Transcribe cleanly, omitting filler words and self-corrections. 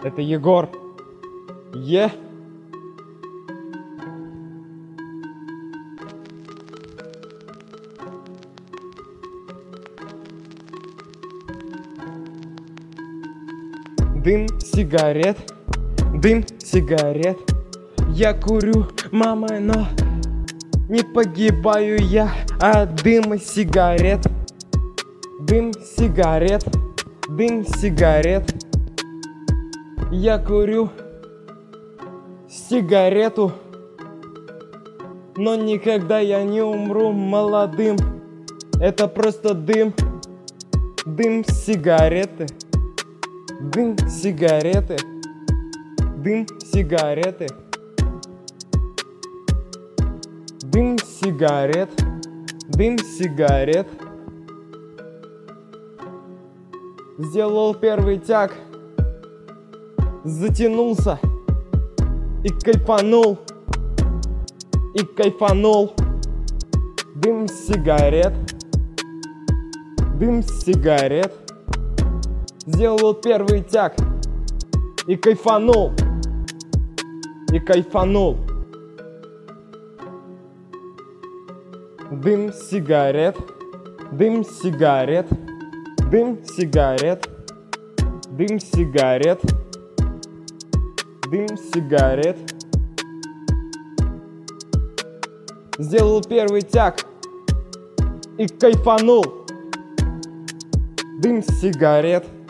Это Егор. Е. Дым сигарет, дым сигарет. Я курю, мама, но не погибаю я от дыма сигарет. Дым сигарет, дым сигарет. Я курю сигарету, но никогда я не умру молодым. Это просто дым, дым сигареты, дым сигареты, дым сигареты, дым сигарет, дым сигарет. Сделал первый тяг, затянулся и кайфанул, и кайфанул. Дым сигарет, дым сигарет. Сделал первый тяг и кайфанул, и кайфанул. Дым сигарет, дым сигарет, дым сигарет, дым сигарет, дым сигарет. Сделал первый тяг и кайфанул. Дым сигарет.